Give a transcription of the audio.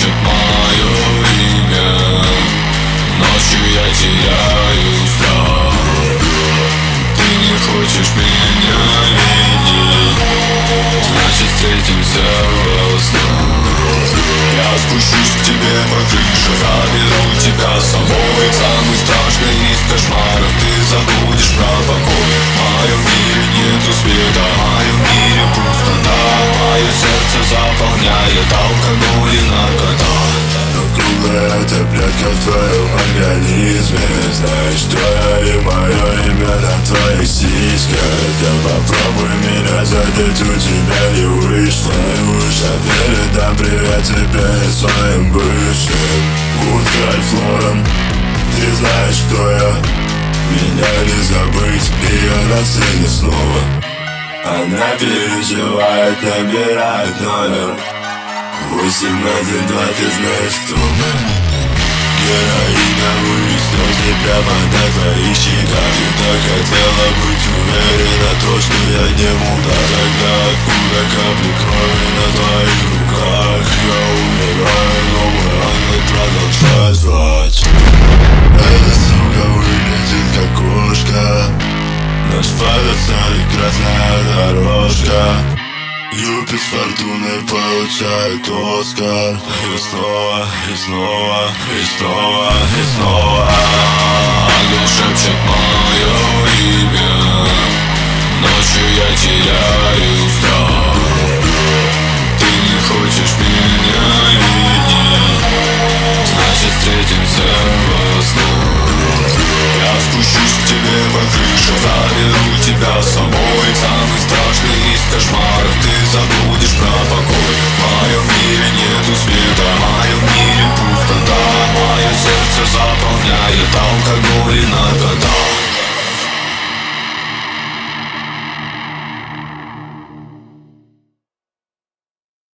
шепчет мое имя. Ночью я теряю страх. Ты не хочешь меня видеть, значит встретимся во снах. Я спущусь к тебе по крыше, заберу тебя с собой. Самый страшный из кошмаров, ты забудешь про покой. В моем мире нету света, в моем мире пустота. Мое сердце заполняет алкоголь и наркота. Но круглая таблетка в твоем организме. Знаешь, что я и мое имя на твоих сиськах. Я попробую меня задеть, у тебя не вышло. Я передам привет тебе и своим бывшим. Вудкай Флорен, ты знаешь, кто я. Меня не забыть, ее на сцене снова. Она переживает, набирает номер 812, ты знаешь, кто мы. Героина, слезы прямо на твоих щеках. Ты так хотела быть уверена, то, что я не мудак. Тогда откуда капли крови на твоих руках? Я умираю, но мой ангел продолжает звать. Эта сука выглядит как кошка. Наш фадер станет красная дорожка. Юпи с фортуной получает Оскар. И снова, и снова, и снова, и снова. Ангел шепчет мое имя. Ночью я теряю страх. Ты не хочешь меня видеть, значит встретимся во снах. Я спущусь к тебе по крыше, заберу тебя с собой. Самый страшный из кошмаров, ты забудешь про